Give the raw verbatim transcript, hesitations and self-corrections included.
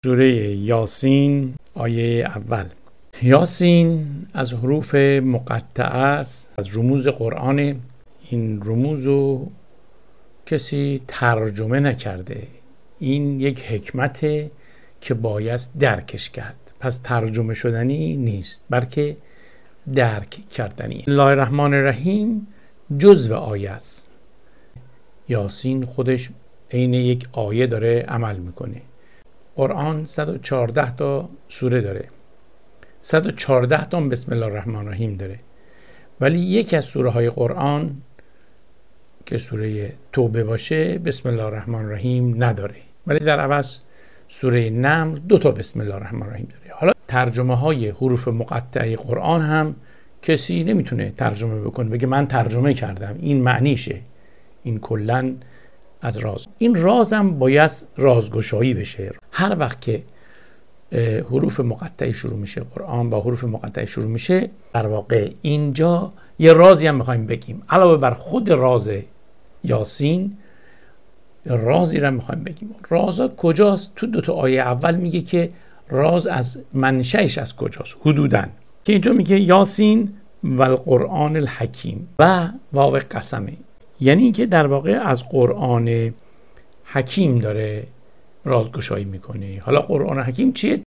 سوره یاسین آیه اول. یاسین از حروف مقطعه است، از رموز قرآن. این رموز رو کسی ترجمه نکرده، این یک حکمته که باید درکش کرد، پس ترجمه شدنی نیست بلکه درک کردنی. الله الرحمن الرحیم جزو آیه است. یاسین خودش عین یک آیه داره عمل میکنه. قرآن صد و چهارده تا سوره داره، صد و چهارده تا بسم الله الرحمن الرحیم داره، ولی یکی از سوره های قرآن که سوره توبه باشه بسم الله الرحمن الرحیم نداره، ولی در عوض سوره نمل دو تا بسم الله الرحمن الرحیم داره. حالا ترجمه های حروف مقطعه قرآن هم کسی نمیتونه ترجمه بکنه بگه من ترجمه کردم این معنیشه. این کلن از راز. این رازم باید رازگشایی بشه. هر وقت که حروف مقطعه شروع میشه، قرآن با حروف مقطعه شروع میشه، در واقع اینجا یه رازی هم میخوایم بگیم علاوه بر خود راز یاسین، رازی رو میخوایم بگیم. رازا کجاست؟ تو دو تا آیه اول میگه که راز از منشأش از کجاست حدوداً، که اینجا میگه یاسین و القرآن الحکیم و واو قسمه، یعنی که در واقع از قرآن حکیم داره رازگشایی میکنه. حالا قرآن حکیم چیه؟